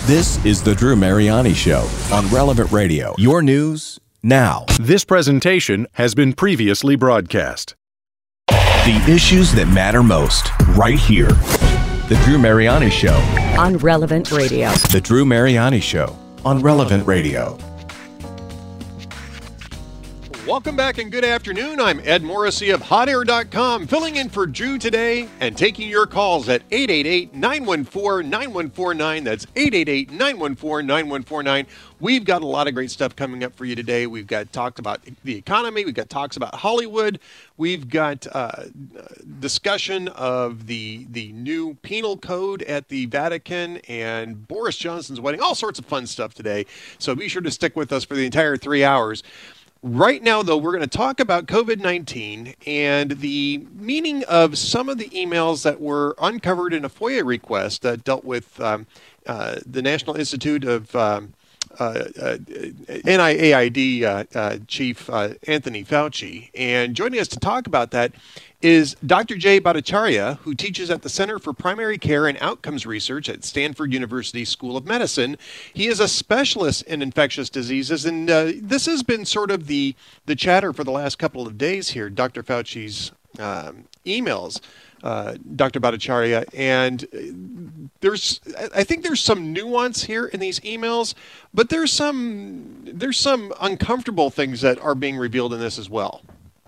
This is the Drew Mariani Show on Relevant Radio. Your news now. This presentation has been previously broadcast. The issues that matter most, right here. The Drew Mariani Show on Relevant Radio. The Drew Mariani Show on Relevant Radio. Welcome back and good afternoon. I'm Ed Morrissey of HotAir.com, filling in for Drew today and taking your calls at 888-914-9149. That's 888-914-9149. We've got a lot of great stuff coming up for you today. We've got talked about the economy. We've got talks about Hollywood. We've got discussion of the new penal code at the Vatican and Boris Johnson's wedding. All sorts of fun stuff today. So be sure to stick with us for the entire 3 hours. Right now, though, we're going to talk about COVID-19 and the meaning of some of the emails that were uncovered in a FOIA request that dealt with the National Institute of NIAID Chief Anthony Fauci. And joining us to talk about that is Dr. Jay Bhattacharya, who teaches at the Center for Primary Care and Outcomes Research at Stanford University School of Medicine. He is a specialist in infectious diseases, and this has been sort of the chatter for the last couple of days here, Dr. Fauci's emails, Dr. Bhattacharya, and I think there's some nuance here in these emails, but there's some uncomfortable things that are being revealed in this as well.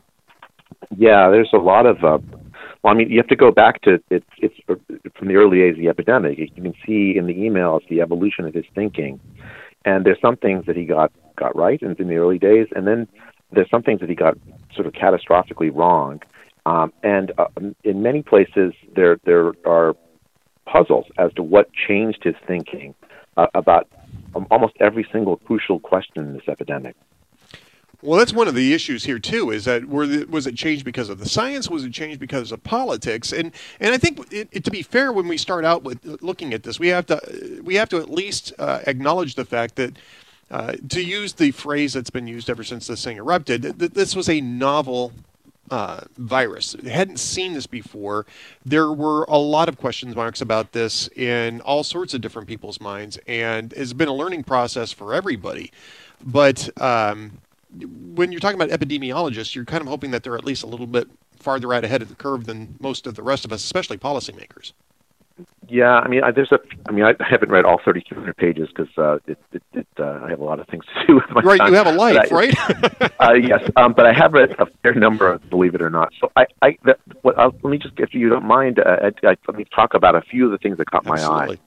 Yeah, there's a lot of, you have to go back to, it's from the early days of the epidemic. You can see in the emails the evolution of his thinking. And there's some things that he got right in the early days, and then there's some things that he got sort of catastrophically wrong. And in many places, there are puzzles as to what changed his thinking about almost every single crucial question in this epidemic. Well, that's one of the issues here, too, is that was it changed because of the science? Was it changed because of politics? And I think, to be fair, when we start out with looking at this, we have to at least acknowledge the fact that, to use the phrase that's been used ever since this thing erupted, that this was a novel virus. We hadn't seen this before. There were a lot of question marks about this in all sorts of different people's minds, and it's been a learning process for everybody. But when you're talking about epidemiologists, you're kind of hoping that they're at least a little bit farther out ahead of the curve than most of the rest of us, especially policymakers. Yeah, I haven't read all 3,200 pages because I have a lot of things to do with my time. Right, you have a life, right? Yes, but I have read a fair number, believe it or not. So let me just, if you don't mind, let me talk about a few of the things that caught my eye.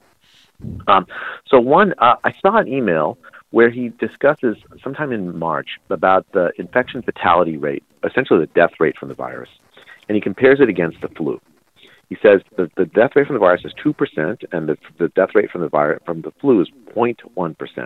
So one, I saw an email where he discusses sometime in March about the infection fatality rate, essentially the death rate from the virus, and he compares it against the flu. He says the death rate from the virus is 2%, and the death rate from the flu is 0.1%.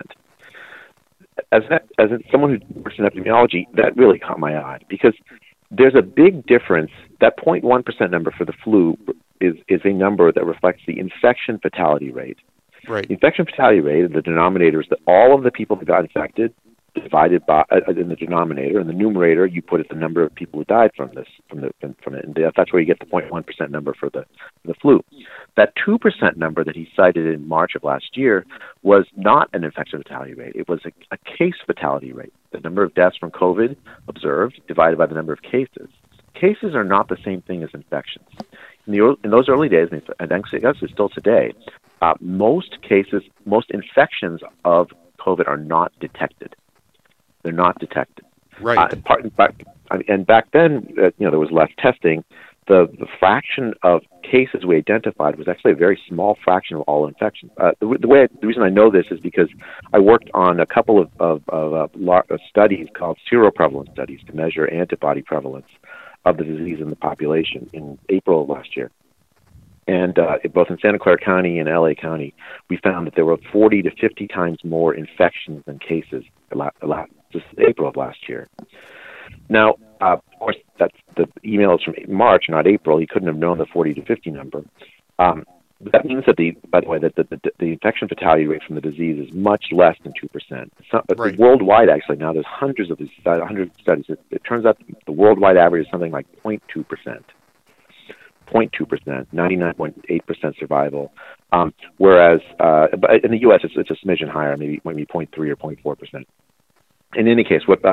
As someone who works in epidemiology, that really caught my eye because there's a big difference. That 0.1% number for the flu is a number that reflects the infection fatality rate. Right. The infection fatality rate, the denominator is that all of the people that got infected divided by in the denominator, and the numerator you put as the number of people who died from it, and that's where you get the 0.1% number for the flu. That 2% number that he cited in March of last year was not an infection fatality rate. It was a case fatality rate, the number of deaths from COVID observed divided by the number of cases. Cases are not the same thing as infections. In those early days, and actually still today, most infections of COVID are not detected. They're not detected. Right. And back then, there was less testing. The fraction of cases we identified was actually a very small fraction of all infections. The reason I know this is because I worked on a couple of studies called seroprevalence studies to measure antibody prevalence of the disease in the population in April of last year. And both in Santa Clara County and LA County, we found that there were 40 to 50 times more infections than cases just April of last year. Now, of course, that's the emails from March, not April. He couldn't have known the 40 to 50 number. That means that the infection fatality rate from the disease is much less than 2%. Right. Worldwide, actually, now there's hundreds of studies. It turns out the worldwide average is something like 0.2%. 0.2%, 99.8% survival. Whereas in the U.S. it's a smidgen higher, maybe 0.3 or 0.4%. In any case, the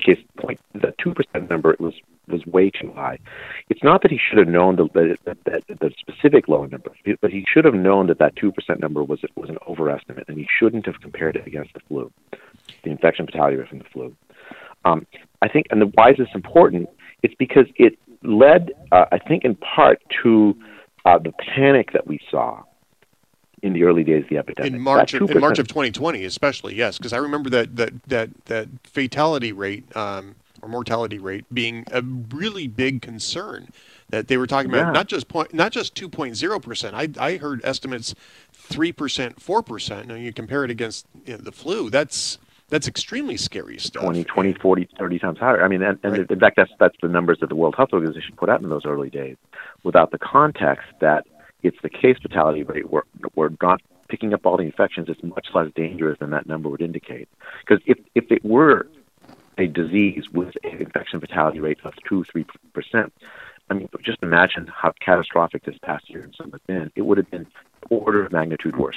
2% number was way too high. It's not that he should have known the specific low number, but he should have known that 2% number was an overestimate, and he shouldn't have compared it against the flu, the infection fatality rate from the flu. I think, and why is this important? It's because it led, I think, in part to the panic that we saw in the early days of the epidemic. In March of 2020, especially, yes, because I remember that fatality rate or mortality rate being a really big concern. That they were talking about not just 2.0%. I heard estimates 3%, 4%. Now you compare it against the flu. That's extremely scary stuff. 20, 40, 30 times higher. I mean, and right. In fact, that's the numbers that the World Health Organization put out in those early days, without the context that it's the case fatality rate. We're not picking up all the infections. It's much less dangerous than that number would indicate. Because if it were a disease with an infection fatality rate of 2-3%, I mean, just imagine how catastrophic this past year in some have been. It would have been order of magnitude worse.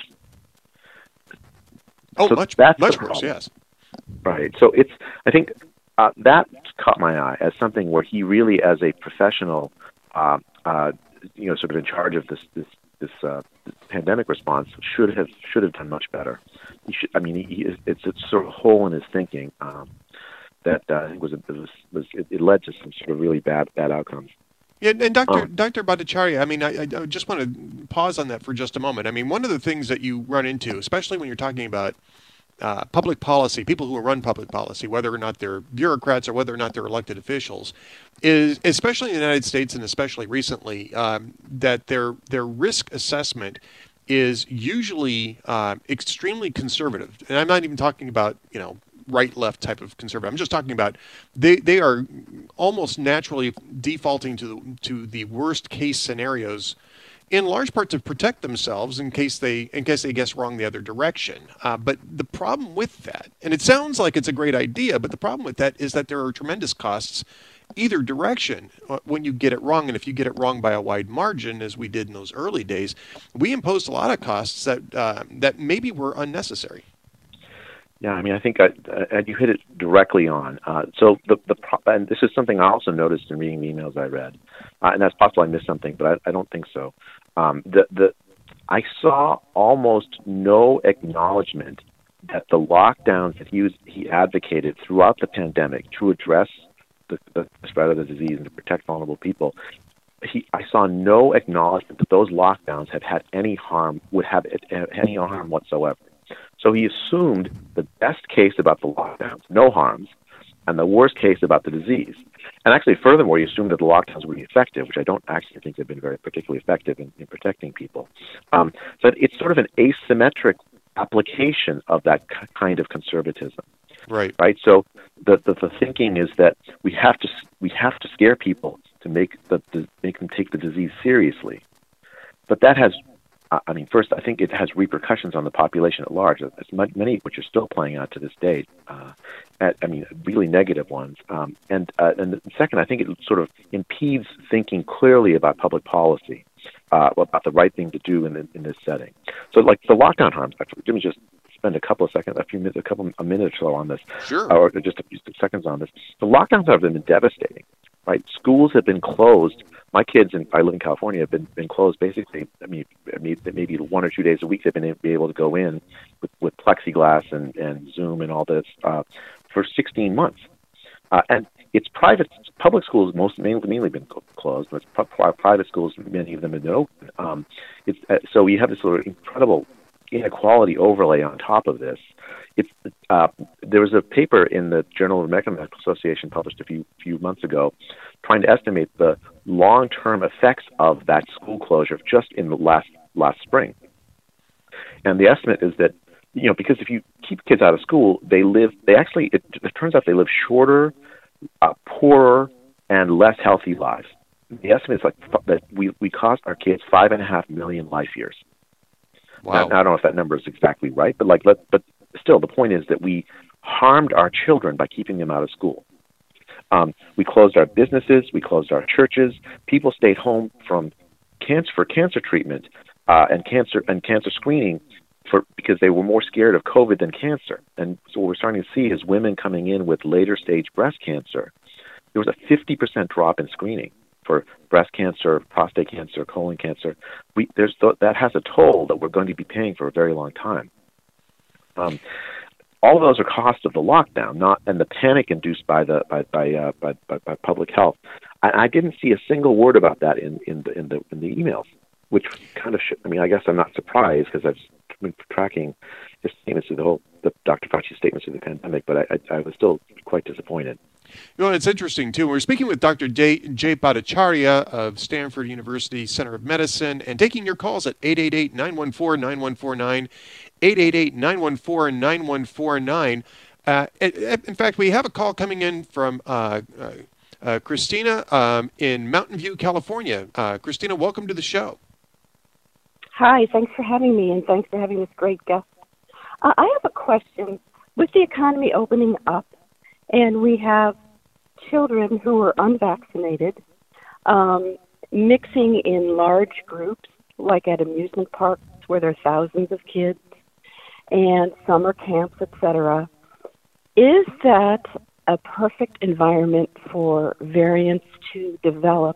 Oh, so much worse, yes. Right. So I think that caught my eye as something where he really, as a professional, sort of in charge of this pandemic response, should have done much better. It's a sort of hole in his thinking that I think it led to some sort of really bad outcomes. Yeah, and Dr. Bhattacharya, I mean, I just want to pause on that for just a moment. I mean, one of the things that you run into, especially when you're talking about public policy, people who run public policy, whether or not they're bureaucrats or whether or not they're elected officials, is, especially in the United States and especially recently, that their risk assessment is usually extremely conservative. And I'm not even talking about, right-left type of conservative. I'm just talking about they are almost naturally defaulting to the worst case scenarios, in large part to protect themselves in case they guess wrong the other direction. But the problem with that, and it sounds like it's a great idea, but the problem with that is that there are tremendous costs either direction when you get it wrong. And if you get it wrong by a wide margin, as we did in those early days, we imposed a lot of costs that maybe were unnecessary. Yeah, I mean, I think you hit it directly on. So and this is something I also noticed in reading the emails I read, and that's possible I missed something, but I don't think so. I saw almost no acknowledgement that the lockdowns that he advocated throughout the pandemic to address the spread of the disease and to protect vulnerable people. I saw no acknowledgement that those lockdowns would have any harm whatsoever. So he assumed the best case about the lockdowns, no harms, and the worst case about the disease. And actually, furthermore, he assumed that the lockdowns would be effective, which I don't actually think have been very particularly effective in protecting people. So it's sort of an asymmetric application of that kind of conservatism. Right. So the thinking is that we have to scare people to make them take the disease seriously, but that has. First, I think it has repercussions on the population at large, many of which are still playing out to this day. Really negative ones. And second, I think it sort of impedes thinking clearly about public policy, about the right thing to do in this setting. So, like the lockdown harms. Actually, let me just spend a minute or so on this, sure, or just a few seconds on this. The lockdowns have been devastating. Right, schools have been closed. My kids, I live in California, have been closed basically. Maybe 1 or 2 days a week they've been able to go in with plexiglass and Zoom and all this for 16 months. And it's public schools mainly been closed, but private schools, many of them have been open. So we have this sort of incredible inequality overlay on top of this. There was a paper in the Journal of the American Medical Association published a few months ago trying to estimate the long-term effects of that school closure just in the last spring. And the estimate is that, because if you keep kids out of school, it turns out they live shorter, poorer, and less healthy lives. The estimate is that we cost our kids 5.5 million life years. Wow. Now, I don't know if that number is exactly right, but still, the point is that we harmed our children by keeping them out of school. We closed our businesses, we closed our churches. People stayed home from cancer treatment and cancer screening because they were more scared of COVID than cancer. And so what we're starting to see is women coming in with later stage breast cancer. There was a 50% drop in screening for breast cancer, prostate cancer, colon cancer. That has a toll that we're going to be paying for a very long time. All of those are costs of the lockdown, and the panic induced by public health. I didn't see a single word about that in the emails, which kind of I guess I'm not surprised because I've been tracking his statements through the Dr. Fauci's statements through the pandemic, but I was still quite disappointed. You know, it's interesting, too. We're speaking with Dr. Jay Bhattacharya of Stanford University Center of Medicine and taking your calls at 888-914-9149, 888-914-9149. In fact, we have a call coming in from Christina in Mountain View, California. Christina, welcome to the show. Hi, thanks for having me, and thanks for having this great guest. I have a question. With the economy opening up, and we have children who are unvaccinated mixing in large groups, like at amusement parks where there are thousands of kids, and summer camps, etc. Is that a perfect environment for variants to develop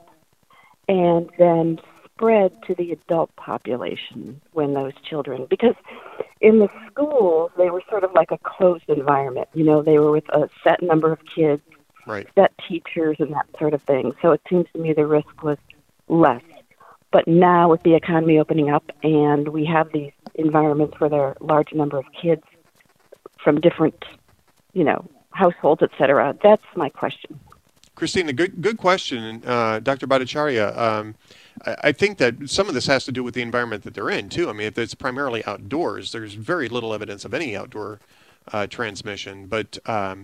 and then spread to the adult population when those children, because in the schools, they were sort of like a closed environment. You know, they were with a set number of kids, right, set teachers and that sort of thing. So it seems to me the risk was less. But now with the economy opening up and we have these environments where there are a large number of kids from different, households, et cetera, that's my question. Christina, good question, Dr. Bhattacharya. I think that some of this has to do with the environment that they're in, too. I mean, if it's primarily outdoors, there's very little evidence of any outdoor transmission. But,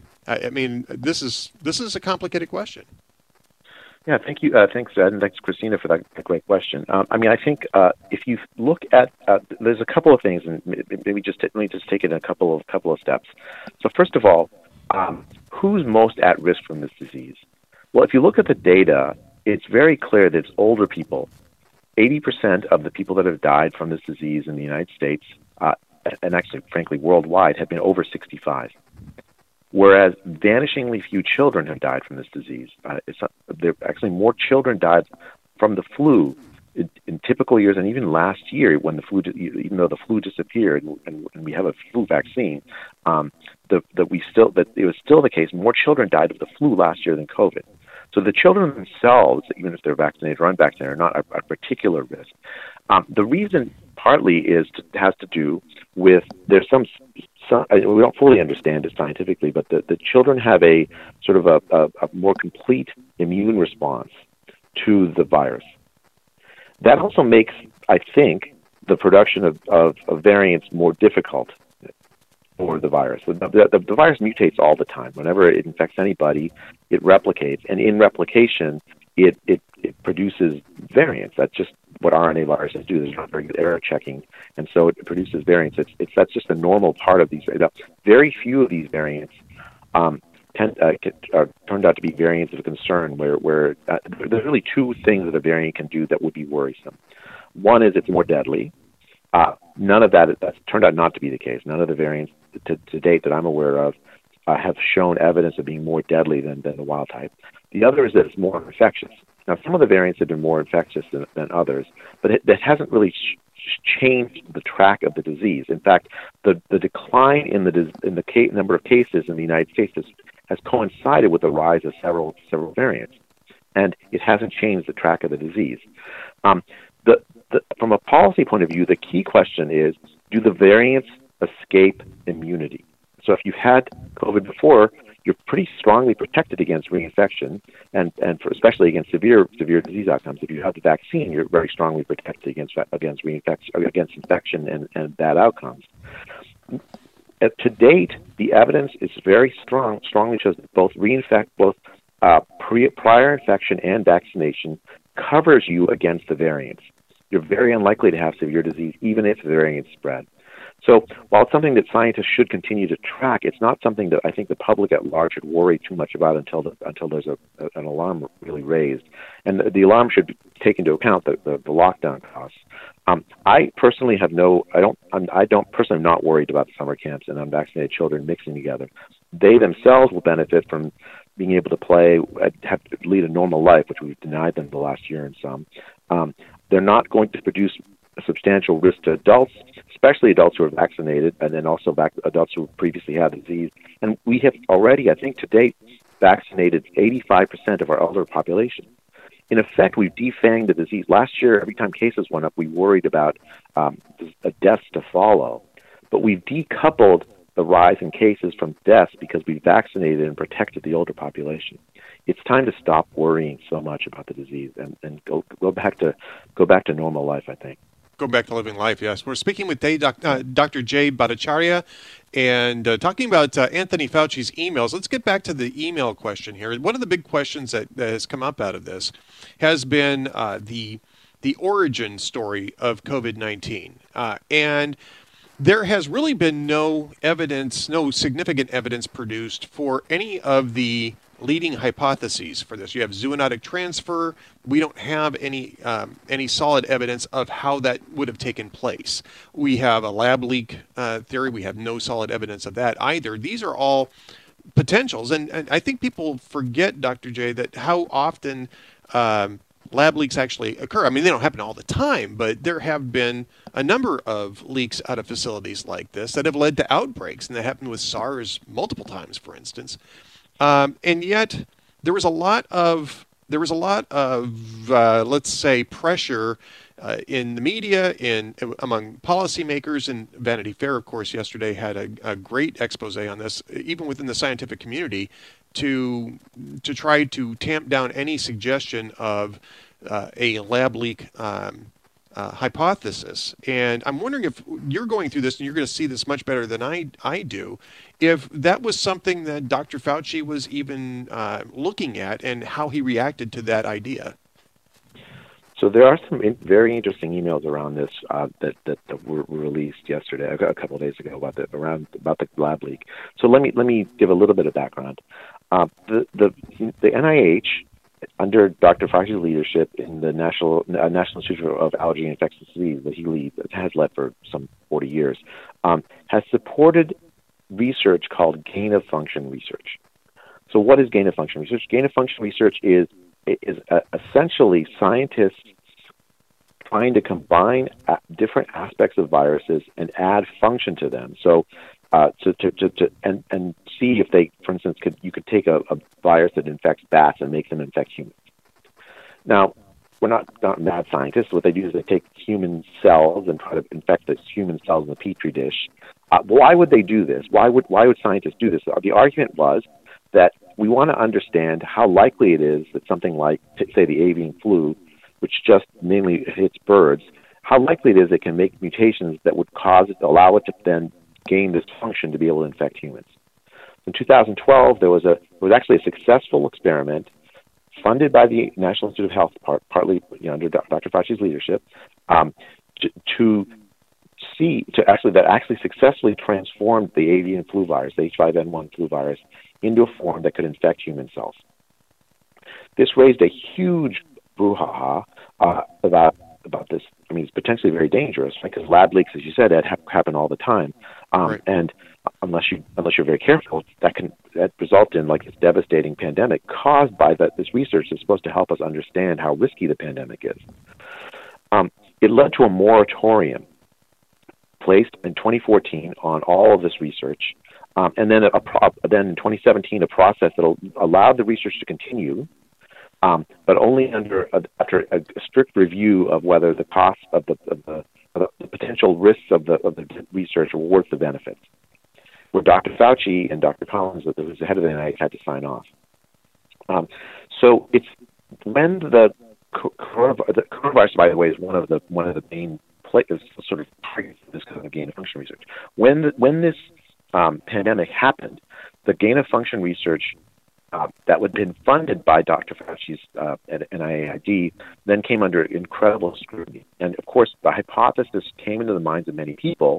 this is a complicated question. Yeah, thank you. Thanks, Ed, and thanks, Christina, for that great question. I think if you look at, there's a couple of things, and let me just take it in a couple of steps. So first of all, who's most at risk from this disease? Well, if you look at the data, it's very clear that it's older people. 80% of the people that have died from this disease in the United States, and actually, frankly, worldwide, have been over 65. Whereas vanishingly few children have died from this disease. Actually, more children died from the flu in typical years, and even last year, when even though the flu disappeared and we have a flu vaccine, it was still the case. More children died of the flu last year than COVID. So the children themselves, even if they're vaccinated or unvaccinated, are not at particular risk. The reason partly has to do with there's some we don't fully understand it scientifically, but the children have a sort of a more complete immune response to the virus. That also makes, I think, the production of variants more difficult for the virus. The virus mutates all the time. Whenever it infects anybody, it replicates, and in replication, it produces variants. That's just what RNA viruses do. There's not very good error checking, and so it produces variants. That's just a normal part of these. Very few of these variants turned out to be variants of concern. Where there's really two things that a variant can do that would be worrisome. One is it's more deadly. None of that's turned out not to be the case. None of the variants to date that I'm aware of have shown evidence of being more deadly than the wild type. The other is that it's more infectious. Now, some of the variants have been more infectious than others, but that hasn't really changed the track of the disease. In fact, the decline in the number of cases in the United States has coincided with the rise of several variants, and it hasn't changed the track of the disease. From a policy point of view, the key question is, do the variants escape immunity? So if you've had COVID before, you're pretty strongly protected against reinfection, and especially against severe disease outcomes. If you have the vaccine, you're very strongly protected against infection and bad outcomes. To date, the evidence is very strongly shows that both prior infection and vaccination covers you against the variants. You're very unlikely to have severe disease, even if the variants spread. So while it's something that scientists should continue to track, it's not something that I think the public at large should worry too much about until there's an alarm really raised. And the alarm should take into account the lockdown costs. I personally have I don't personally am not worried about the summer camps and unvaccinated children mixing together. They themselves will benefit from being able to play, lead a normal life, which we've denied them the last year and some. They're not going to produce a substantial risk to adults, especially adults who are vaccinated, and then also adults who previously had the disease. And we have already, I think, to date, vaccinated 85% of our elder population. In effect, we've defanged the disease. Last year, every time cases went up, we worried about deaths to follow. But we've decoupled the rise in cases from deaths because we vaccinated and protected the older population. It's time to stop worrying so much about the disease and go back to normal life, I think. Go back to living life, yes. We're speaking with Dr. Jay Bhattacharya and talking about Anthony Fauci's emails. Let's get back to the email question here. One of the big questions that has come up out of this has been the origin story of COVID-19. And there has really been no significant evidence produced for any of the leading hypotheses for this. You have zoonotic transfer. We don't have any solid evidence of how that would have taken place. We have a lab leak theory. We have no solid evidence of that either. These are all potentials, and I think people forget, Dr. J, that how often lab leaks actually occur. I mean, they don't happen all the time, but there have been a number of leaks out of facilities like this that have led to outbreaks, and that happened with SARS multiple times, for instance. And yet, there was a lot of let's say, pressure in the media, among policymakers, and Vanity Fair, of course, yesterday had a great expose on this, even within the scientific community, to try to tamp down any suggestion of a lab leak hypothesis. And I'm wondering if you're going through this, and you're going to see this much better than I do, if that was something that Dr. Fauci was even looking at, and how he reacted to that idea. So there are some very interesting emails around this that were released yesterday, a couple of days ago, about the lab leak. So let me give a little bit of background. The NIH, under Dr. Fauci's leadership in the National Institute of Allergy and Infectious Disease that he leads, has led for some 40 years, has supported research called gain-of-function research. So what is gain-of-function research? Gain-of-function research is essentially scientists trying to combine different aspects of viruses and add function to them. So and see if they, for instance, you could take a virus that infects bats and make them infect humans. Now, we're not mad scientists. What they do is they take human cells and try to infect the human cells in a petri dish. Why would they do this? Why would scientists do this? The argument was that we want to understand how likely it is that something like, say, the avian flu, which just mainly hits birds, how likely it is it can make mutations that would allow it to then gain this function to be able to infect humans. In 2012, there was actually a successful experiment funded by the National Institute of Health, partly under Dr. Fauci's leadership, that actually successfully transformed the avian flu virus, the H5N1 flu virus, into a form that could infect human cells. This raised a huge brouhaha about this. I mean, it's potentially very dangerous, right? Because lab leaks, as you said, happen all the time, Right. And unless you're very careful, that result in like this devastating pandemic caused by this research that's supposed to help us understand how risky the pandemic is. It led to a moratorium placed in 2014 on all of this research, and then then in 2017 a process that allowed the research to continue. But only after a strict review of whether the costs of the potential risks of the research were worth the benefits, where Dr. Fauci and Dr. Collins, who was the head of the NIH, had to sign off. So it's when the coronavirus, by the way, is one of the main sort of this kind of gain-of-function research. When this pandemic happened, the gain-of-function research that had been funded by Dr. Fauci's at NIAID then came under incredible scrutiny. And of course, the hypothesis came into the minds of many people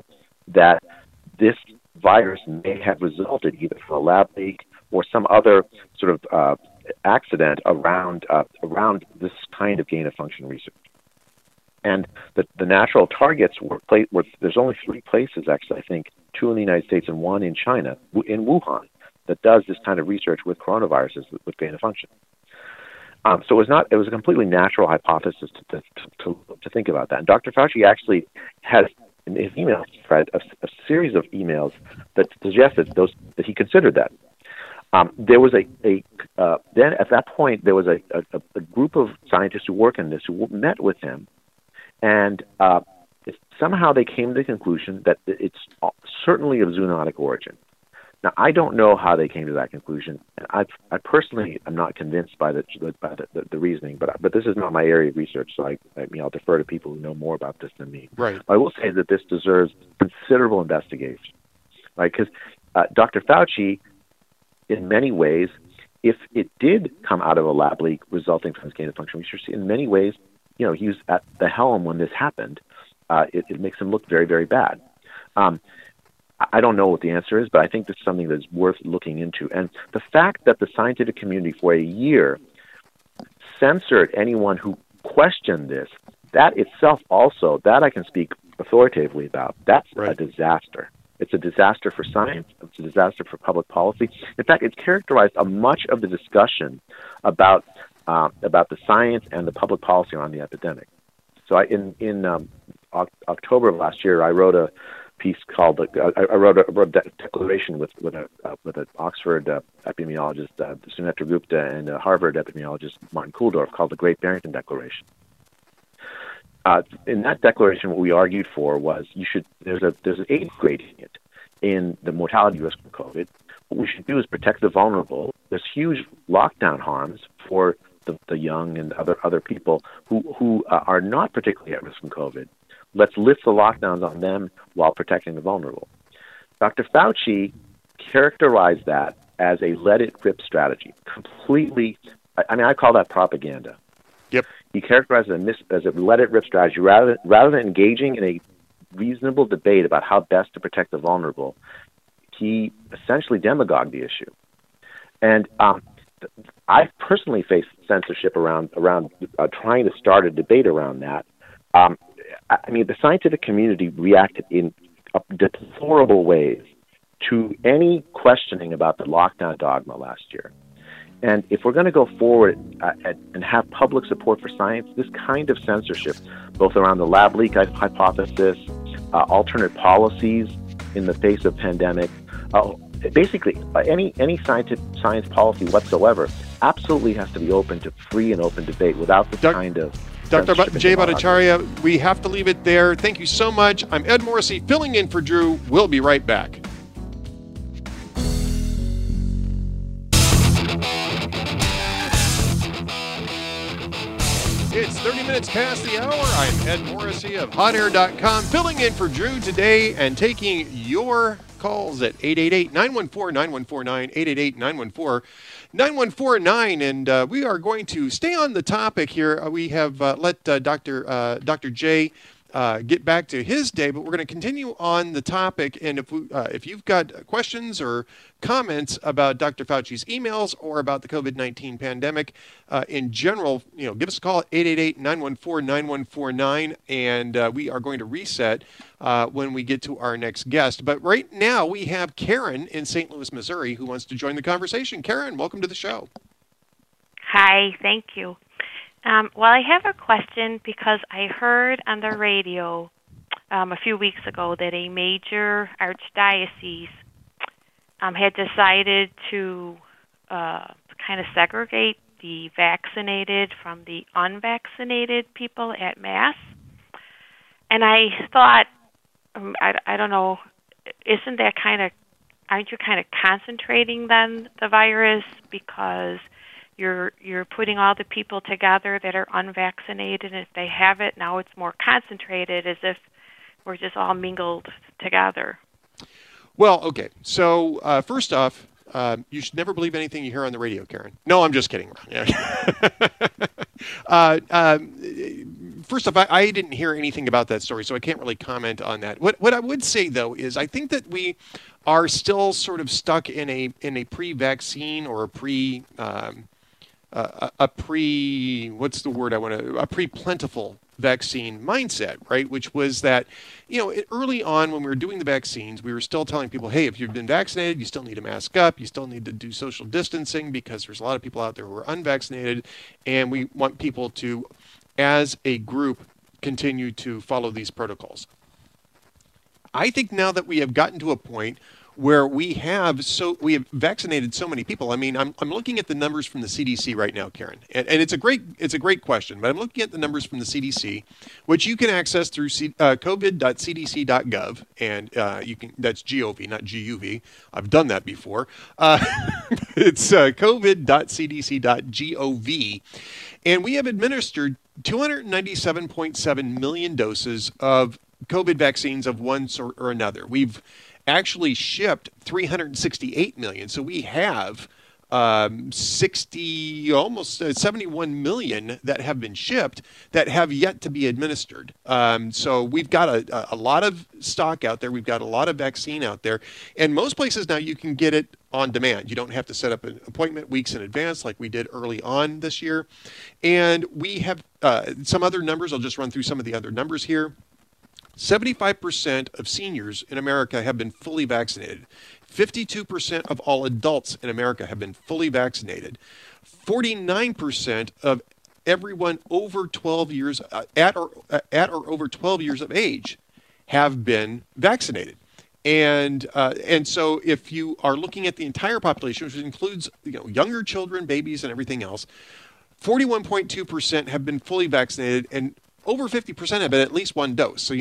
that this virus may have resulted either from a lab leak or some other sort of accident around this kind of gain-of-function research. And the natural targets were there's only 3 places, actually, I think, 2 in the United States and 1 in China, in Wuhan, that does this kind of research with coronaviruses with gain-of-function. So it was a completely natural hypothesis to think about that. And Dr. Fauci actually has, in his email thread, a series of emails that suggested that he considered that. There was then at that point there was a group of scientists who work in this who met with him, and somehow they came to the conclusion that it's certainly of zoonotic origin. Now, I don't know how they came to that conclusion, and I personally am not convinced by the reasoning. But this is not my area of research, so I'll defer to people who know more about this than me. Right. I will say that this deserves considerable investigation, right? Because Dr. Fauci, in many ways, if it did come out of a lab leak resulting from his gain-of-function research, in many ways, he was at the helm when this happened. It makes him look very, very bad. I don't know what the answer is, but I think this is something that's worth looking into. And the fact that the scientific community for a year censored anyone who questioned this, that itself also, that I can speak authoritatively about, that's right. A disaster. It's a disaster for science. It's a disaster for public policy. In fact, it's characterized much of the discussion about the science and the public policy around the epidemic. So in October of last year, I wrote a piece called I wrote a declaration with an Oxford epidemiologist, Sunetra Gupta, and a Harvard epidemiologist, Martin Kulldorff, called the Great Barrington Declaration. In that declaration, what we argued for was there's an age gradient in the mortality risk from COVID. What we should do is protect the vulnerable. There's huge lockdown harms for the young and other people who are not particularly at risk from COVID. Let's lift the lockdowns on them while protecting the vulnerable. Dr. Fauci characterized that as a let-it-rip strategy. Completely, I call that propaganda. Yep. He characterized it as a let-it-rip strategy. Rather than engaging in a reasonable debate about how best to protect the vulnerable, he essentially demagogued the issue. And I personally faced censorship around trying to start a debate around that. The scientific community reacted in deplorable ways to any questioning about the lockdown dogma last year. And if we're going to go forward and have public support for science, this kind of censorship, both around the lab leak hypothesis, alternate policies in the face of pandemic, basically any science policy whatsoever, absolutely has to be open to free and open debate without this kind of Dr. Jay Bhattacharya, we have to leave it there. Thank you so much. I'm Ed Morrissey, filling in for Drew. We'll be right back. It's 30 minutes past the hour. I'm Ed Morrissey of HotAir.com, filling in for Drew today and taking your calls at 888-914-9149, 888-914-9149. And we are going to stay on the topic here. We have let Dr. J get back to his day, but we're going to continue on the topic. And if you've got questions or comments about Dr. Fauci's emails or about the COVID-19 pandemic in general, give us a call at 888-914-9149, and we are going to reset when we get to our next guest. But right now we have Karen in St. Louis, Missouri, who wants to join the conversation. Karen, welcome to the show. Hi, thank you. Well, I have a question because I heard on the radio a few weeks ago that a major archdiocese had decided to kind of segregate the vaccinated from the unvaccinated people at Mass. And I thought, I don't know, aren't you kind of concentrating then the virus because you're putting all the people together that are unvaccinated, and if they have it, now it's more concentrated as if we're just all mingled together. Well, okay. So first off, you should never believe anything you hear on the radio, Karen. No, I'm just kidding. Yeah. first off, I didn't hear anything about that story, so I can't really comment on that. What I would say though is I think that we are still sort of stuck in a pre-vaccine or a pre-plentiful vaccine mindset, right? Which was that, early on when we were doing the vaccines, we were still telling people, hey, if you've been vaccinated, you still need to mask up, you still need to do social distancing because there's a lot of people out there who are unvaccinated, and we want people to, as a group, continue to follow these protocols. I think now that we have gotten to a point where we have vaccinated so many people. I mean, I'm looking at the numbers from the CDC right now, Karen, and it's a great question. But I'm looking at the numbers from the CDC, which you can access through covid.cdc.gov, and that's GOV, not GUV. I've done that before. It's covid.cdc.gov, and we have administered 297.7 million doses of COVID vaccines of one sort or another. We've actually shipped 368 million. So we have almost 71 million that have been shipped that have yet to be administered. So we've got a lot of stock out there. We've got a lot of vaccine out there. And most places now you can get it on demand. You don't have to set up an appointment weeks in advance like we did early on this year. And we have some other numbers. I'll just run through some of the other numbers here. 75% of seniors in America have been fully vaccinated. 52% of all adults in America have been fully vaccinated. 49% of everyone over 12 years at or over 12 years of age have been vaccinated. And so if you are looking at the entire population, which includes younger children, babies, and everything else, 41.2% have been fully vaccinated, and over 50% have been at least one dose. So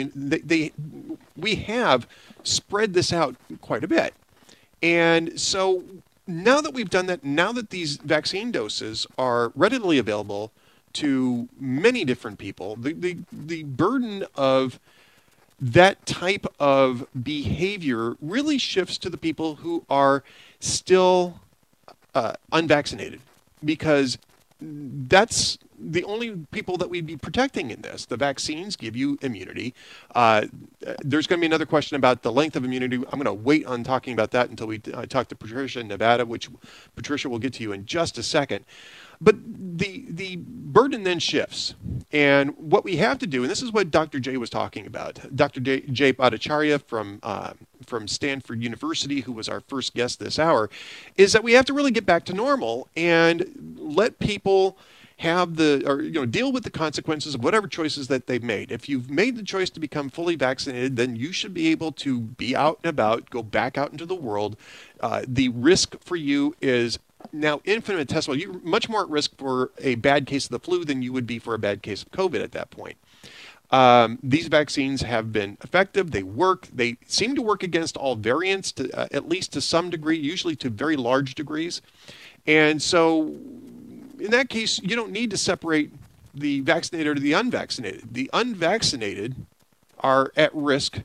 we have spread this out quite a bit. And so now that we've done that, now that these vaccine doses are readily available to many different people, the burden of that type of behavior really shifts to the people who are still unvaccinated, because that's the only people that we'd be protecting in this. The vaccines give you immunity. There's going to be another question about the length of immunity. I'm going to wait on talking about that until we talk to Patricia in Nevada, which Patricia will get to you in just a second. But the burden then shifts. And what we have to do, and this is what Dr. Jay was talking about, Dr. Jay Bhattacharya from Stanford University, who was our first guest this hour, is that we have to really get back to normal and let people have deal with the consequences of whatever choices that they've made. If you've made the choice to become fully vaccinated, then you should be able to be out and about, go back out into the world. The risk for you is now infinitesimal. You're much more at risk for a bad case of the flu than you would be for a bad case of COVID at that point. These vaccines have been effective. They work. They seem to work against all variants, at least to some degree, usually to very large degrees. And so in that case, you don't need to separate the vaccinated or the unvaccinated. The unvaccinated are at risk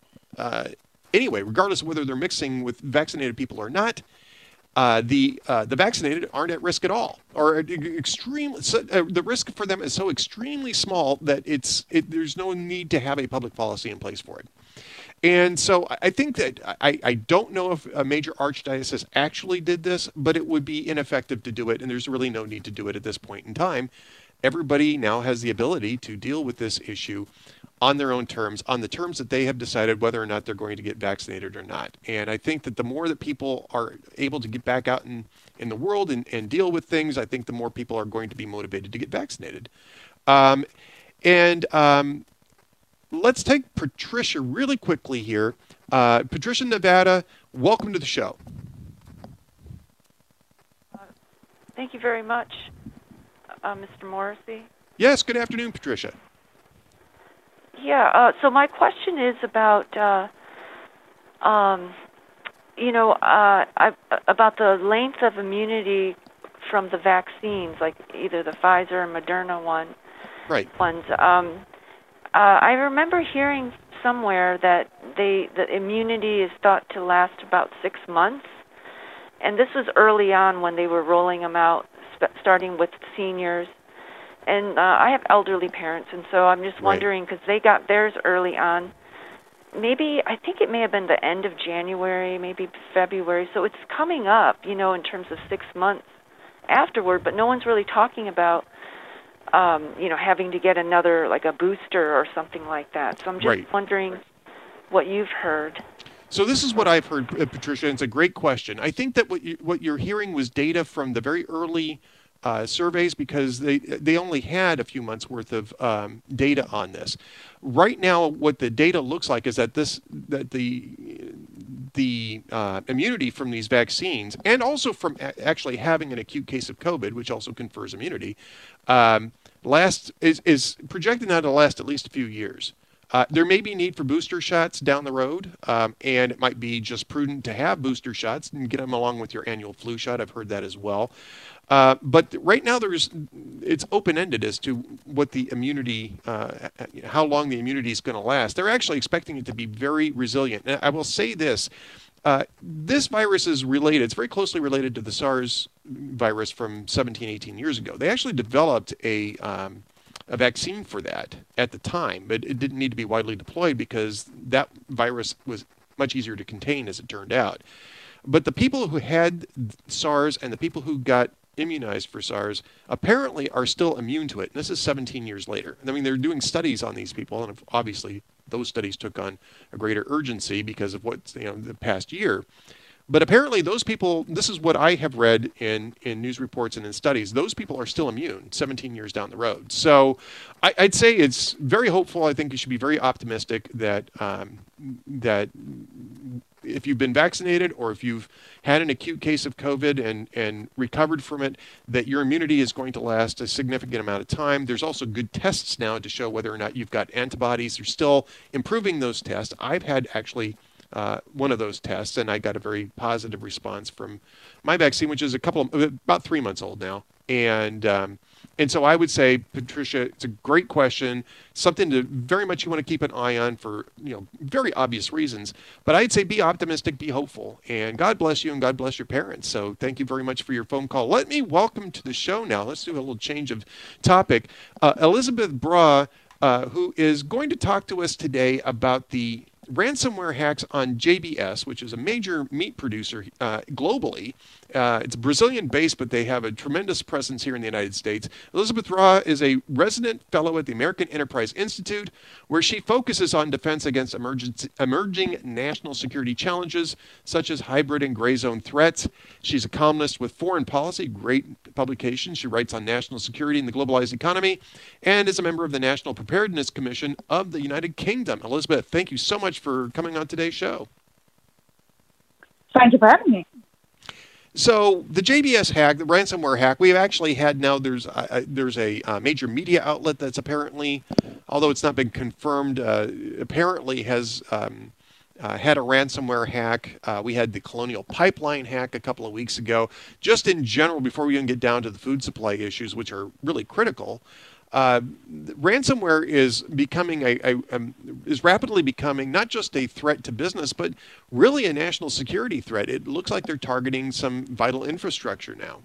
anyway, regardless of whether they're mixing with vaccinated people or not. The vaccinated aren't at risk at all, or the risk for them is so extremely small that there's no need to have a public policy in place for it. And so I think that I don't know if a major archdiocese actually did this, but it would be ineffective to do it, and there's really no need to do it at this point in time. Everybody now has the ability to deal with this issue on their own terms, on the terms that they have decided whether or not they're going to get vaccinated or not. And I think that the more that people are able to get back out in the world and deal with things, I think the more people are going to be motivated to get vaccinated. Let's take Patricia really quickly here. Patricia, Nevada, welcome to the show. Thank you very much, Mr. Morrissey. Yes, good afternoon, Patricia. Yeah, so my question is about, about the length of immunity from the vaccines, like either the Pfizer or Moderna ones. I remember hearing somewhere that the immunity is thought to last about 6 months, and this was early on when they were rolling them out, starting with seniors. And I have elderly parents, and so I'm just wondering, because they got theirs early on. Maybe, I think it may have been the end of January, maybe February. So it's coming up, in terms of 6 months afterward, but no one's really talking about, having to get another, like a booster or something like that. So I'm just wondering what you've heard. So this is what I've heard, Patricia, and it's a great question. I think that what you're hearing was data from the very early surveys, because they only had a few months worth of data on this. Right now, what the data looks like is that the immunity from these vaccines, and also from actually having an acute case of COVID, which also confers immunity, is projected now to last at least a few years. There may be need for booster shots down the road, and it might be just prudent to have booster shots and get them along with your annual flu shot. I've heard that as well. But right now it's open-ended as to what the immunity, how long the immunity is going to last. They're actually expecting it to be very resilient. And I will say this. This virus is related. It's very closely related to the SARS virus from 17, 18 years ago. They actually developed a vaccine for that at the time, but it didn't need to be widely deployed because that virus was much easier to contain, as it turned out. But the people who had SARS and the people who got immunized for SARS apparently are still immune to it. And this is 17 years later. I mean, they're doing studies on these people, and obviously those studies took on a greater urgency because of what, the past year. But apparently those people, this is what I have read in news reports and in studies, those people are still immune 17 years down the road. So I'd say it's very hopeful. I think you should be very optimistic that that if you've been vaccinated or if you've had an acute case of COVID and recovered from it, that your immunity is going to last a significant amount of time. There's also good tests now to show whether or not you've got antibodies. They're still improving those tests. I've had actually one of those tests, and I got a very positive response from my vaccine, which is about 3 months old now. And so I would say, Patricia, it's a great question, something to very much you want to keep an eye on for, very obvious reasons. But I'd say be optimistic, be hopeful, and God bless you and God bless your parents. So thank you very much for your phone call. Let me welcome to the show now. Let's do a little change of topic. Elizabeth Bra, who is going to talk to us today about the ransomware hacks on JBS, which is a major meat producer globally. It's Brazilian-based, but they have a tremendous presence here in the United States. Elizabeth Raw is a resident fellow at the American Enterprise Institute, where she focuses on defense against emerging national security challenges, such as hybrid and gray zone threats. She's a columnist with Foreign Policy, great publication. She writes on national security and the globalized economy, and is a member of the National Preparedness Commission of the United Kingdom. Elizabeth, thank you so much for coming on today's show. Thank you for having me. So the JBS hack, the ransomware hack, we have actually had now, there's a major media outlet that's apparently, although it's not been confirmed, apparently has had a ransomware hack. We had the Colonial Pipeline hack a couple of weeks ago. Just in general, before we even get down to the food supply issues, which are really critical, ransomware is becoming is rapidly becoming not just a threat to business, but really a national security threat. It looks like they're targeting some vital infrastructure now.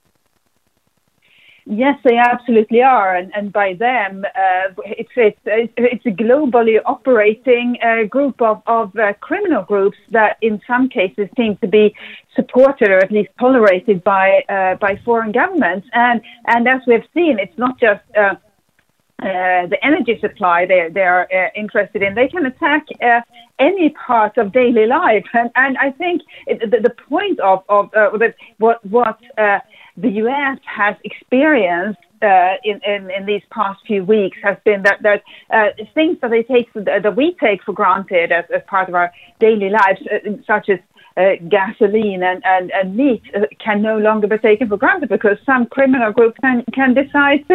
Yes, they absolutely are, and by them, it's a globally operating group of criminal groups that, in some cases, seem to be supported or at least tolerated by foreign governments. And as we've seen, it's not just the energy supply they're interested in. They can attack any part of daily life, and I think the point of what the U.S. has experienced in these past few weeks has been that things that we take for granted as part of our daily lives, such as gasoline and meat, can no longer be taken for granted because some criminal group can decide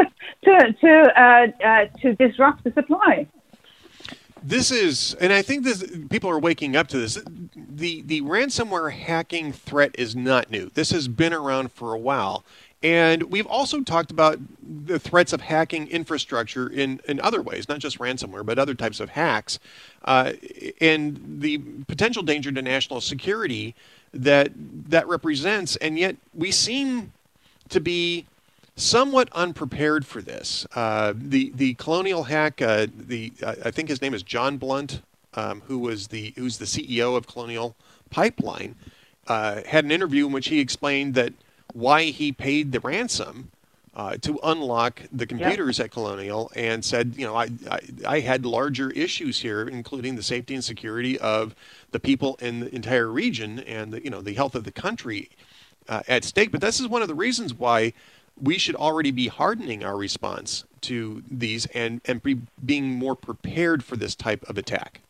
to disrupt the supply. This is, and I think people are waking up to this. The ransomware hacking threat is not new. This has been around for a while. And we've also talked about the threats of hacking infrastructure in other ways, not just ransomware, but other types of hacks, and the potential danger to national security that represents. And yet we seem to be somewhat unprepared for this. The Colonial hack, I think his name is John Blunt, who's the CEO of Colonial Pipeline, had an interview in which he explained that why he paid the ransom to unlock the computers at Colonial, and said, I had larger issues here, including the safety and security of the people in the entire region and the health of the country at stake. But this is one of the reasons why we should already be hardening our response to these and being more prepared for this type of attack.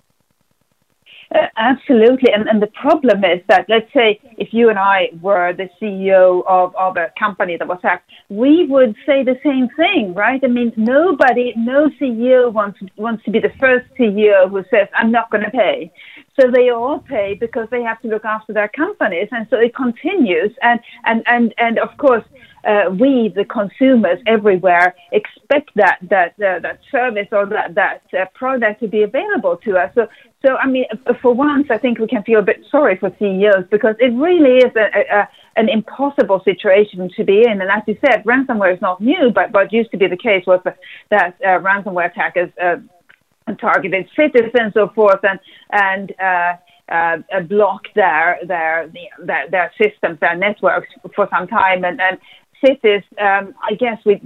Absolutely. And the problem is that, let's say, if you and I were the CEO of a company that was hacked, we would say the same thing, right? I mean, no CEO wants to be the first CEO who says, I'm not going to pay. So they all pay because they have to look after their companies. And so it continues. And of course, we, the consumers everywhere, expect that service or that product to be available to us. So I mean, for once, I think we can feel a bit sorry for CEOs, because it really is an impossible situation to be in. And as you said, ransomware is not new, but what used to be the case was that ransomware attackers targeted cities and so forth, and blocked their systems, their networks for some time, and cities. I guess we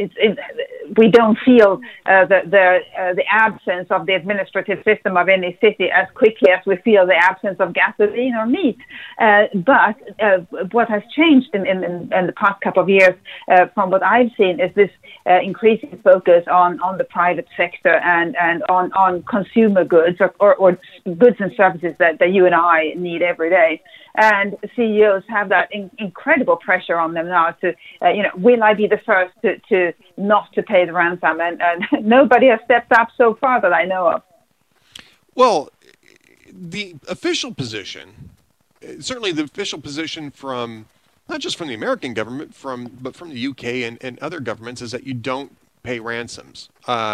don't feel the absence of the administrative system of any city as quickly as we feel the absence of gasoline or meat. But what has changed in the past couple of years, from what I've seen, is this increasing focus on the private sector and on consumer goods or goods and services that you and I need every day. And CEOs have that incredible pressure on them now to, will I be the first to not to pay the ransom? And nobody has stepped up so far that I know of. Well, the official position, certainly the official position from, not just from the American government, but from the UK and other governments, is that you don't pay ransoms.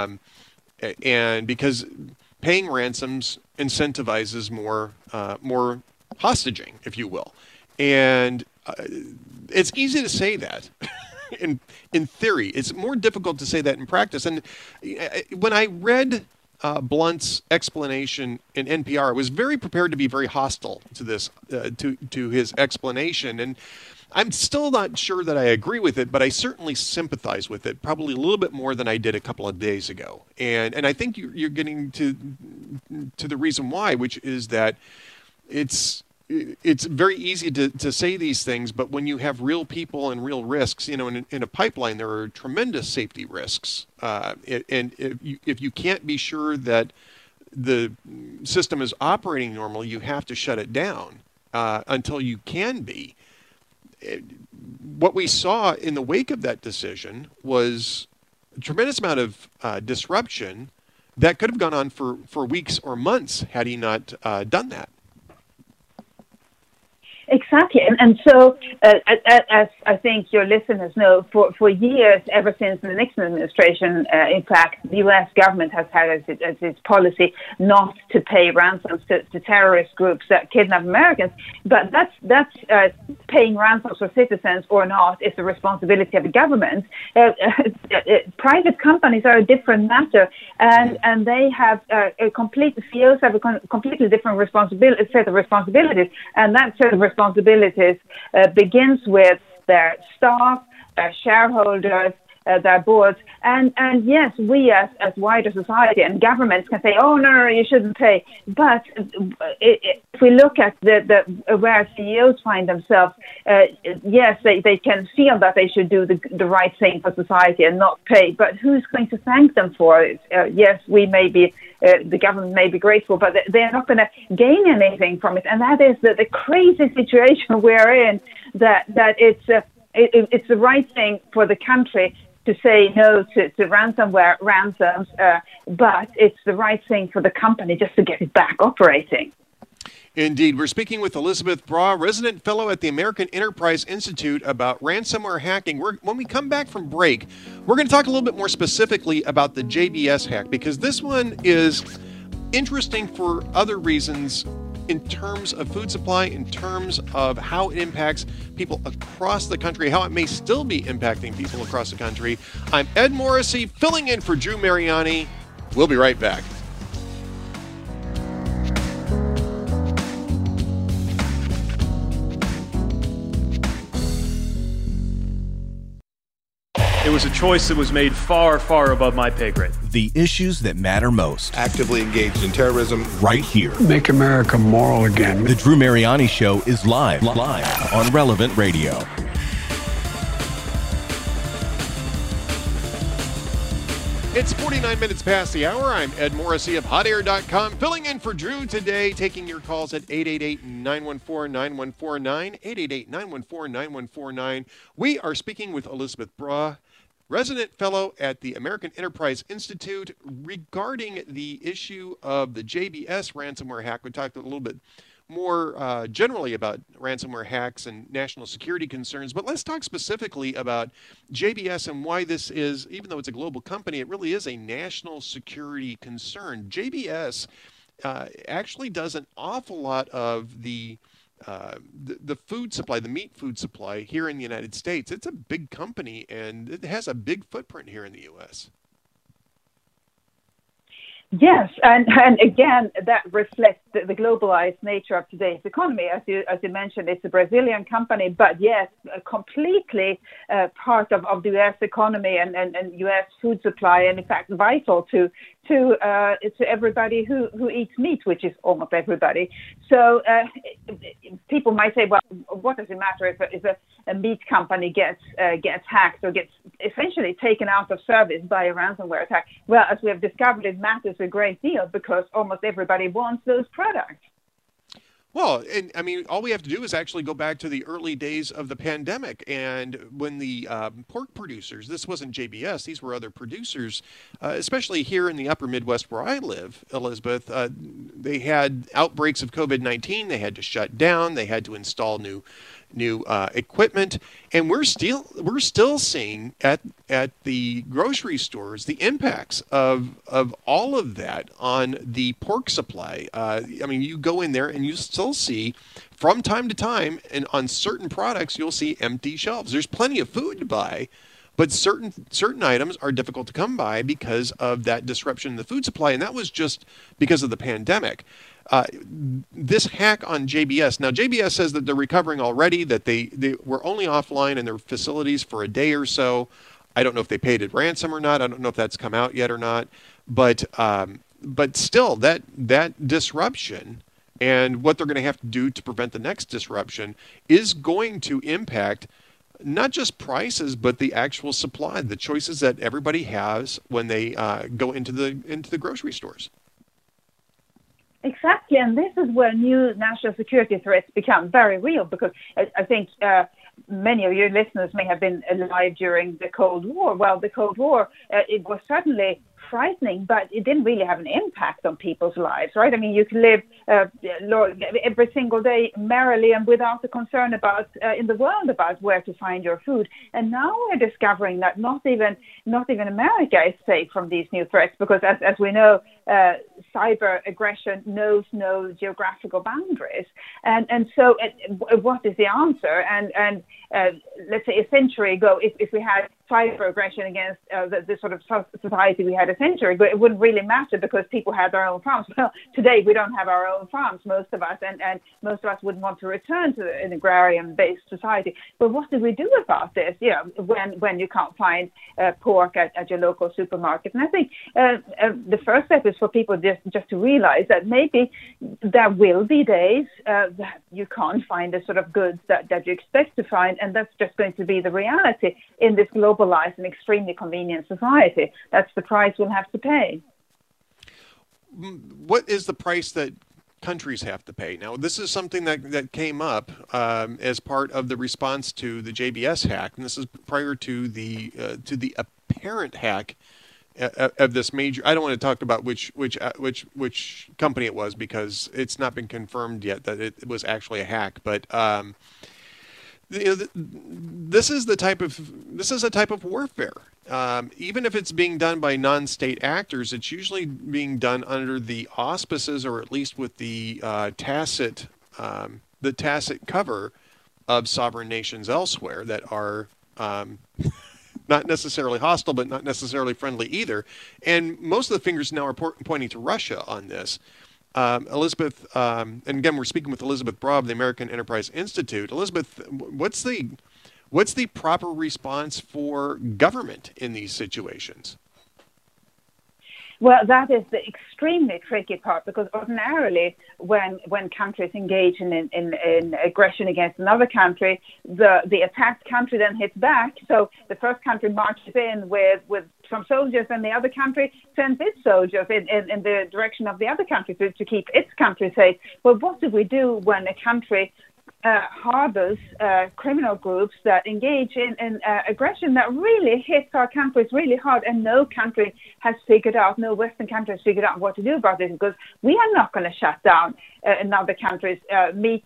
And because paying ransoms incentivizes more hostaging, if you will. And it's easy to say that in theory. It's more difficult to say that in practice. And when I read Blunt's explanation in NPR, I was very prepared to be very hostile to this, to his explanation. And I'm still not sure that I agree with it, but I certainly sympathize with it, probably a little bit more than I did a couple of days ago. And I think you're getting to the reason why, which is that it's very easy to say these things, but when you have real people and real risks, in a pipeline, there are tremendous safety risks. And if you can't be sure that the system is operating normally, you have to shut it down until you can be. What we saw in the wake of that decision was a tremendous amount of disruption that could have gone on for weeks or months had he not done that. Exactly. And so, as I think your listeners know, for years, ever since the Nixon administration, in fact, the U.S. government has had as its policy not to pay ransoms to terrorist groups that kidnap Americans. But that's paying ransoms for citizens or not is the responsibility of the government. Private companies are a different matter, and they have CEOs have a completely different set of responsibilities, and that set of responsibilities begins with their staff, their shareholders, their boards, and yes, we as wider society and governments can say, oh no, you shouldn't pay. But if we look at where CEOs find themselves, yes, they can feel that they should do the right thing for society and not pay. But who's going to thank them for it? Yes, we may be. The government may be grateful, but they're not going to gain anything from it. And that is the crazy situation we're in. That it's the right thing for the country to say no to ransomware ransoms, but it's the right thing for the company just to get it back operating. Indeed. We're speaking with Elizabeth Braw, resident fellow at the American Enterprise Institute, about ransomware hacking. When we come back from break, we're going to talk a little bit more specifically about the JBS hack, because this one is interesting for other reasons in terms of food supply, in terms of how it impacts people across the country, how it may still be impacting people across the country. I'm Ed Morrissey, filling in for Drew Mariani. We'll be right back. It was a choice that was made far, far above my pay grade. The issues that matter most. Actively engaged in terrorism. Right here. Make America moral again. The Drew Mariani Show is live on Relevant Radio. It's 49 minutes past the hour. I'm Ed Morrissey of HotAir.com, filling in for Drew today, taking your calls at 888-914-9149, 888-914-9149. We are speaking with Elizabeth Bra, resident fellow at the American Enterprise Institute, regarding the issue of the JBS ransomware hack. We talked a little bit more generally about ransomware hacks and national security concerns, but let's talk specifically about JBS and why this is, even though it's a global company, it really is a national security concern. JBS actually does an awful lot of the food supply, the meat food supply here in the United States. It's a big company, and it has a big footprint here in the U.S. Yes, and again, that reflects the globalized nature of today's economy. As you mentioned, it's a Brazilian company, but yes, completely part of the U.S. economy and U.S. food supply, and in fact, vital to everybody who eats meat, which is almost everybody. So people might say, well, what does it matter if a meat company gets hacked or gets essentially taken out of service by a ransomware attack? Well, as we have discovered, it matters a great deal because almost everybody wants those products. Well, and I mean, all we have to do is actually go back to the early days of the pandemic, and when the pork producers, this wasn't JBS, these were other producers, especially here in the upper Midwest where I live, Elizabeth, they had outbreaks of COVID-19, they had to shut down, they had to install new equipment, and we're still seeing at the grocery stores the impacts of all of that on the pork supply. I mean, you go in there and you still see from time to time, and on certain products you'll see empty shelves. There's plenty of food to buy, but certain items are difficult to come by because of that disruption in the food supply, and that was just because of the pandemic. This hack on JBS. Now, JBS says that they're recovering already, that they were only offline in their facilities for a day or so. I don't know if they paid a ransom or not. I don't know if that's come out yet or not. But still, that disruption and what they're going to have to do to prevent the next disruption is going to impact not just prices, but the actual supply, the choices that everybody has when they go into the grocery stores. Exactly, and this is where new national security threats become very real, because I think many of your listeners may have been alive during the Cold War. Well, the Cold War, it was certainly frightening, but it didn't really have an impact on people's lives, right? I mean, you can live every single day merrily and without a concern about in the world about where to find your food. And now we're discovering that not even America is safe from these new threats, because as we know, cyber aggression knows no geographical boundaries. And so what is the answer? And let's say a century ago, if we had cyber aggression against the sort of society we had a century ago, it wouldn't really matter because people had their own farms. Well, today we don't have our own farms, most of us, and most of us wouldn't want to return to an agrarian-based society. But what do we do about this? You know, when you can't find pork at your local supermarket? And I think the first step is for people just to realize that maybe there will be days that you can't find the sort of goods that you expect to find, and that's just going to be the reality in this globalized and extremely convenient society. That's the price we'll have to pay. What is the price that countries have to pay? Now, this is something that came up as part of the response to the JBS hack, and this is prior to the apparent hack of this major. I don't want to talk about which company it was, because it's not been confirmed yet that it was actually a hack. But this is a type of warfare, even if it's being done by non-state actors, it's usually being done under the auspices, or at least with the tacit cover of sovereign nations elsewhere that are not necessarily hostile, but not necessarily friendly either. And most of the fingers now are pointing to Russia on this. Elizabeth, and again, we're speaking with Elizabeth Braw of the American Enterprise Institute. Elizabeth, what's the proper response for government in these situations? Well, that is the extremely tricky part, because ordinarily when countries engage in aggression against another country, the attacked country then hits back. So the first country marches in with some soldiers, and the other country sends its soldiers in the direction of the other country to keep its country safe. Well, what do we do when a country harbors criminal groups that engage in aggression that really hits our countries really hard, and no country has figured out, no Western country has figured out what to do about this, because we are not going to shut down another country's meat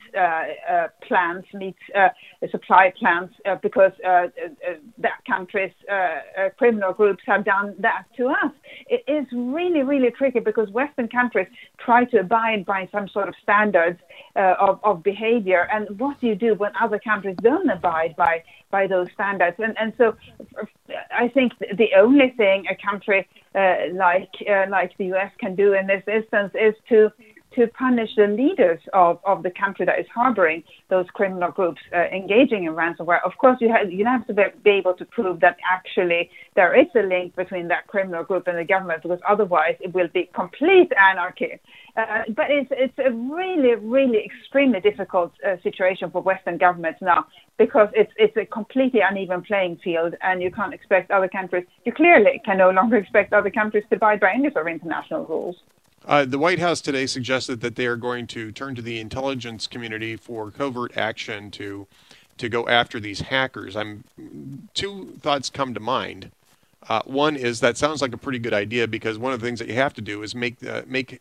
supply plants because that country's criminal groups have done that to us. It is really, really tricky, because Western countries try to abide by some sort of standards of behavior, and what do you do when other countries don't abide by those standards? And so I think the only thing a country like the US can do in this instance is to punish the leaders of the country that is harboring those criminal groups engaging in ransomware. Of course, you have to be able to prove that actually there is a link between that criminal group and the government, because otherwise it will be complete anarchy. But it's a really, really extremely difficult situation for Western governments now, because it's a completely uneven playing field, and you can't expect other countries. You clearly can no longer expect other countries to abide by any sort of international rules. The White House today suggested that they are going to turn to the intelligence community for covert action to go after these hackers. Two thoughts come to mind. One is that sounds like a pretty good idea, because one of the things that you have to do is make the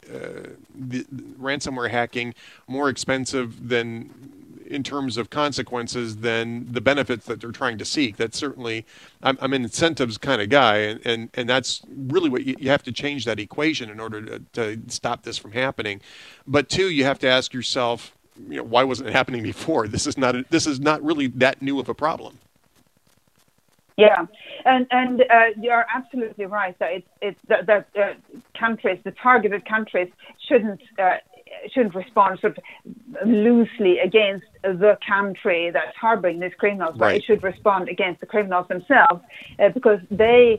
ransomware hacking more expensive than, in terms of consequences, than the benefits that they're trying to seek. That's certainly, I'm an incentives kind of guy, and that's really what you have to change that equation in order to stop this from happening. But two, you have to ask yourself, why wasn't it happening before? This is not really that new of a problem. Yeah, and you're absolutely right that countries, the targeted countries, shouldn't respond sort of loosely against the country that's harboring these criminals, but it should respond against the criminals themselves, because they,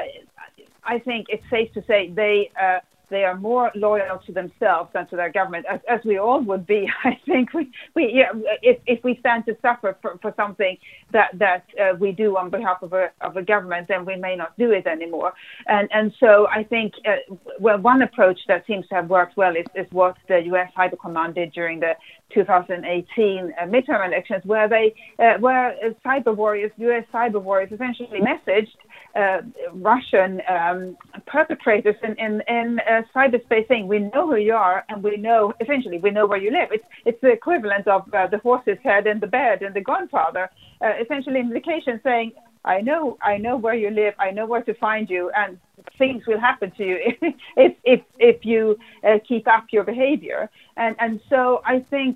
I think it's safe to say, they are more loyal to themselves than to their government, as we all would be. I think if we stand to suffer for something that we do on behalf of a government, then we may not do it anymore. And so I think one approach that seems to have worked well is what the U.S. Cyber Command did during the 2018 midterm elections, where U.S. cyber warriors essentially messaged Russian perpetrators in cyberspace, saying, we know who you are, and we know where you live. It's the equivalent of the horse's head in the bed in The Godfather. Essentially, implication saying, I know where you live, I know where to find you, and things will happen to you if you keep up your behavior. And so I think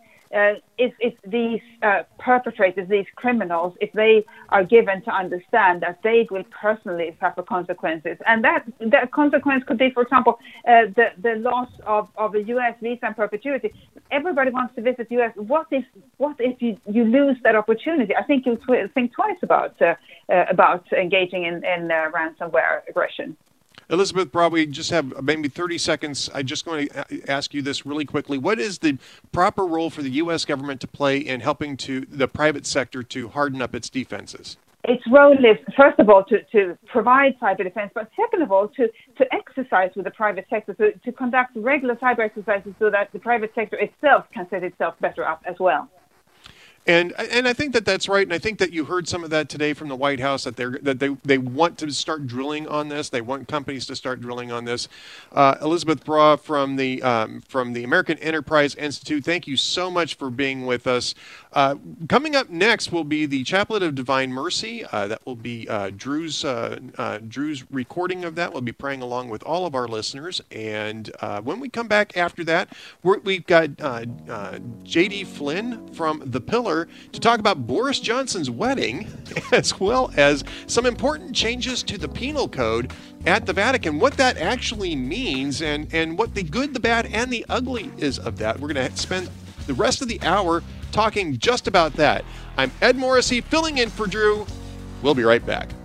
if these perpetrators, these criminals, if they are given to understand that they will personally suffer consequences, and that consequence could be, for example, the loss of a U.S. visa in perpetuity. Everybody wants to visit the U.S. What if you lose that opportunity? I think you'll think twice about engaging in ransomware aggression. Elizabeth Braw, we just have maybe 30 seconds. I'm just going to ask you this really quickly. What is the proper role for the U.S. government to play in helping the private sector to harden up its defenses? Its role is, first of all, to provide cyber defense, but second of all, to exercise with the private sector, to conduct regular cyber exercises so that the private sector itself can set itself better up as well. And I think that that's right, and I think that you heard some of that today from the White House, that they want to start drilling on this. They want companies to start drilling on this. Elizabeth Braw from the American Enterprise Institute, thank you so much for being with us. Coming up next will be the Chaplet of Divine Mercy. That will be Drew's recording of that. We'll be praying along with all of our listeners. And when we come back after that, we've got J.D. Flynn from The Pillar to talk about Boris Johnson's wedding, as well as some important changes to the penal code at the Vatican, what that actually means, and what the good, the bad, and the ugly is of that. We're going to spend the rest of the hour talking just about that. I'm Ed Morrissey, filling in for Drew. We'll be right back.